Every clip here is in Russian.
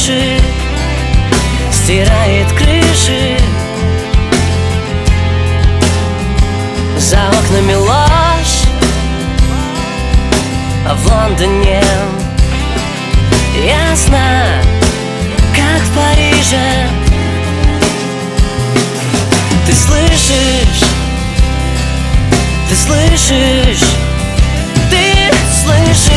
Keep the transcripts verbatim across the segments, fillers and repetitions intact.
крыши, стирает крыши. За окнами ложь, а в Лондоне ясно, как в Париже. Ты слышишь, ты слышишь, ты слышишь.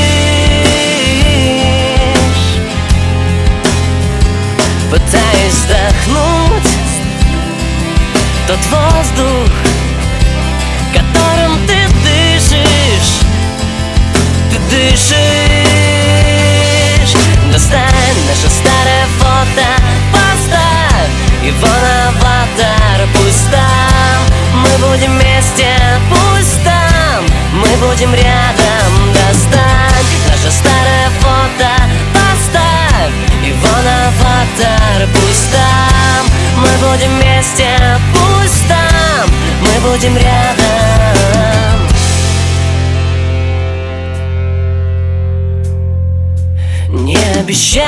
Пытаясь вдохнуть тот воздух, которым ты дышишь, ты дышишь. Достань наше старое фото, поставь его на аватар. Пусть там мы будем вместе, пусть там мы будем рядом. Достань наше старое фото, поставь его на аватар. Пусть там мы будем вместе, пусть там мы будем рядом. Не обещай,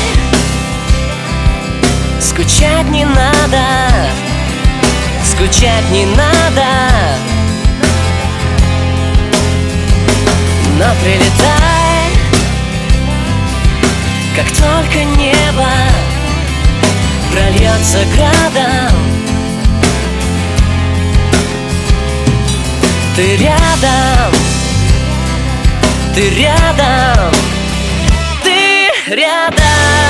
скучать не надо, скучать не надо. Но прилетай, как только небо прольется градом. Ты рядом, ты рядом, ты рядом.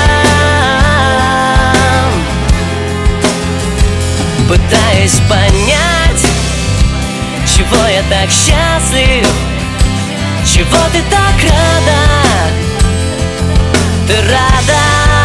Пытаясь понять, чего я так счастлив, чего ты так рада, ты рада.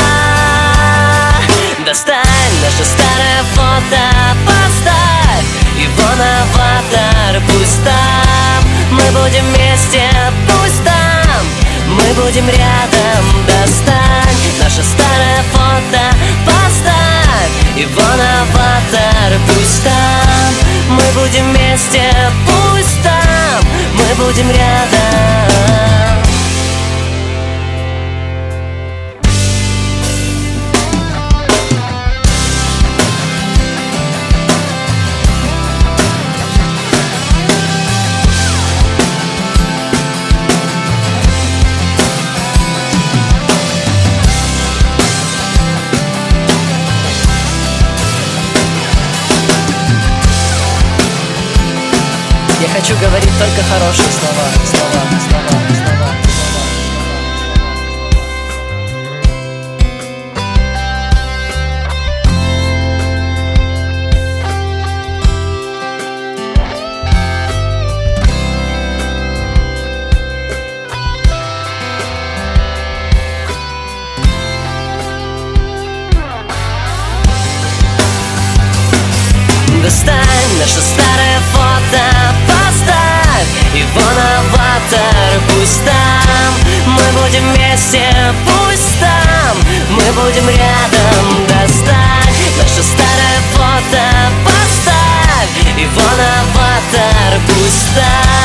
Достань наше старое фото, поставь его на аватар. Пусть там мы будем вместе, пусть там мы будем рядом. Достань наше старое фото, поставь его на аватар. Пусть там мы будем вместе, пусть там мы будем рядом. Я хочу говорить только хорошие слова, слова, слова, слова, слова. Достань наше старое фото, поставь его на аватар. Пусть там мы будем вместе, пусть там мы будем рядом. Достань наше старое фото, поставь его на аватар. Пусть там